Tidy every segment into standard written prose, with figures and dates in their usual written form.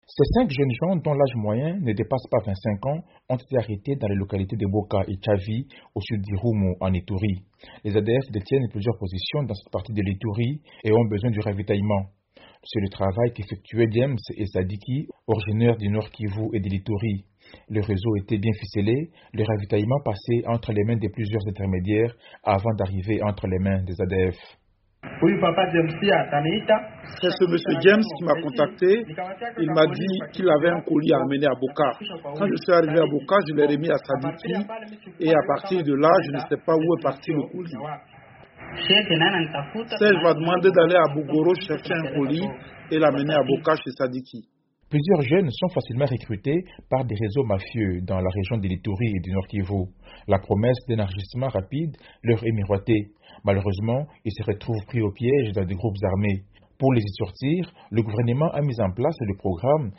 Ces 5 jeunes gens, dont l'âge moyen ne dépasse pas 25 ans, ont été arrêtés dans les localités de Boka et Tchavi, au sud d'Irumu, en Ituri. Les ADF détiennent plusieurs positions dans cette partie de l'Ituri et ont besoin du ravitaillement. C'est le travail qu'effectuaient James et Sadiki, originaires du Nord Kivu et de l'Ituri. Le réseau était bien ficelé, le ravitaillement passait entre les mains de plusieurs intermédiaires avant d'arriver entre les mains des ADF. C'est ce monsieur James qui m'a contacté. Il m'a dit qu'il avait un colis à amener à Boka. Quand je suis arrivé à Boka, je l'ai remis à Sadiki et à partir de là, je ne sais pas où est parti le colis. Serge m'a demandé d'aller à Bougoro chercher un colis et l'amener à Boka chez Sadiki. Plusieurs jeunes sont facilement recrutés par des réseaux mafieux dans la région de l'Ituri et du Nord Kivu. La promesse d'élargissement rapide leur est miroitée. Malheureusement, ils se retrouvent pris au piège dans des groupes armés. Pour les y sortir, le gouvernement a mis en place le programme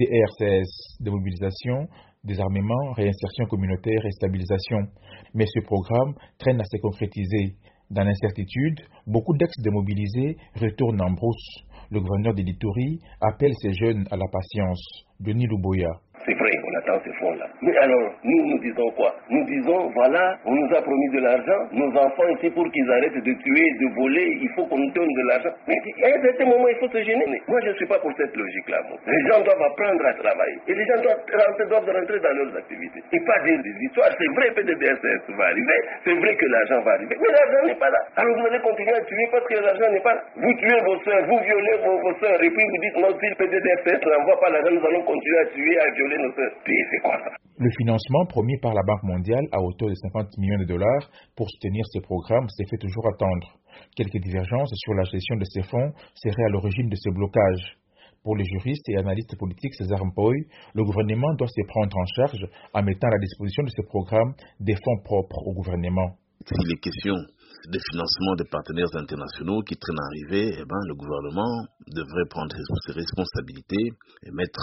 DDRCS, de mobilisation, désarmement, réinsertion communautaire et stabilisation. Mais ce programme traîne à se concrétiser. Dans l'incertitude, beaucoup d'ex-démobilisés retournent en brousse. Le gouverneur de l'Ituri appelle ces jeunes à la patience. Denis Luboya. C'est vrai, on attend ces fonds-là. Mais alors, nous disons quoi? Nous disons, voilà, on nous a promis de l'argent, nos enfants ici, pour qu'ils arrêtent de tuer, de voler, il faut qu'on nous donne de l'argent. Mais à un certain moment, il faut se gêner. Mais moi, je ne suis pas pour cette logique-là. Les gens doivent apprendre à travailler. Et les gens doivent rentrer dans leurs activités. Et pas dire des histoires. C'est vrai que PDDSS va arriver, c'est vrai que l'argent va arriver. Mais l'argent n'est pas là. Alors vous allez continuer à tuer parce que l'argent n'est pas là. Vous tuez vos soeurs, vous violez vos soeurs, et puis vous dites, non, si le PDDSS n'envoie pas l'argent, nous allons continuer à tuer, à violer nos soeurs. C'est quoi ça? Le financement promis par la Banque mondiale à hauteur de 50 millions de dollars pour soutenir ce programme s'est fait toujours attendre. Quelques divergences sur la gestion de ces fonds seraient à l'origine de ce blocage. Pour les juristes et analystes politiques César Mpoy, le gouvernement doit se prendre en charge en mettant à la disposition de ce programme des fonds propres au gouvernement. S'il est question de financement des partenaires internationaux qui traînent à arriver, le gouvernement devrait prendre ses responsabilités et mettre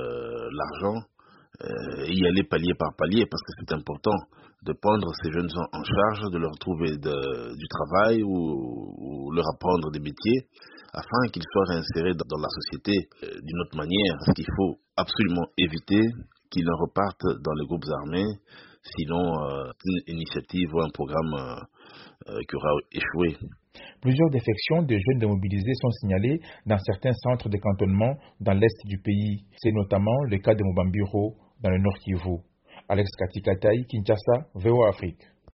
l'argent et y aller palier par palier, parce que c'est important de prendre ces jeunes gens en charge, de leur trouver du travail ou leur apprendre des métiers afin qu'ils soient réinsérés dans la société d'une autre manière. Ce qu'il faut absolument éviter, qu'ils en repartent dans les groupes armés, sinon une initiative ou un programme qui aura échoué. Plusieurs défections de jeunes démobilisés sont signalées dans certains centres de cantonnement dans l'est du pays. C'est notamment le cas de Mobambiro dans le Nord Kivu. Alex Katikataï, Kinshasa, VOA Afrique.